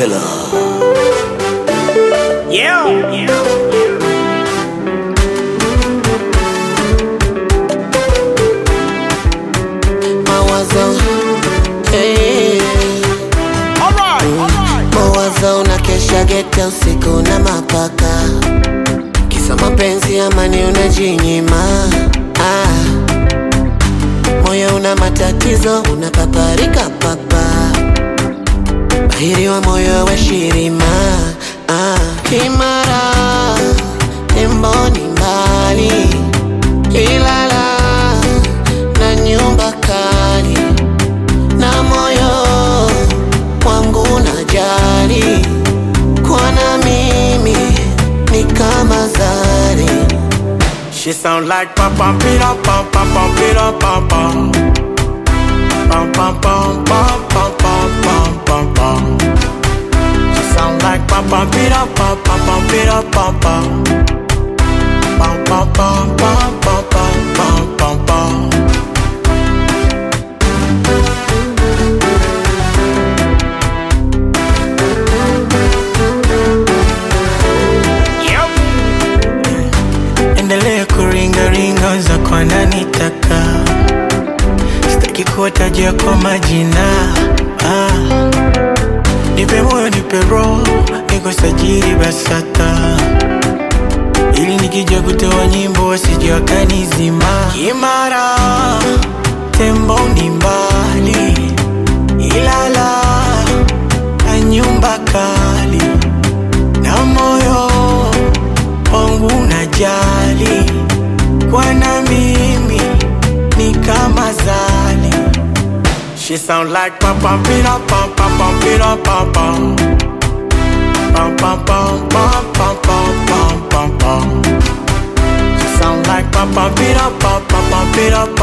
killer. Yeah. Mawazo, hey. Alright. Mawazo unakesha geta usiku na mapaka, kisa mapenzi amani unajinyima. Moyo una matatizo unapaparika papa, bahiri wa moyo wa shirima. Kimara emboni mbali, Ilala na nyumba kali, na moyo wangu najali, kwa na mimi ni kama zari. She sound like pam pam pira pam pam pam pira pam pam pam pam pam pam pam pam pam pam. She sound like pam pam pira pam pam pam pira pam pam pam pam pam pam pam pam pam pam. Endelea kuringa ringa za kwa nani taka, sitaki kuwatajia kwa majina. Nipe moyo nipe roho, niko sajili BASATA, ili nikija kutoa nyimbo wasije wakanizima. Kimara tembo ni mbali, Ilala na nyumba kali, na moyo wangu najali, kwa na mimi ni kama zali. She sound like pam pam pira pam pam pam pira pam pam pam pam pam pam pam pam pam pam. She sound like pam pam pira pam pam pam pira pam.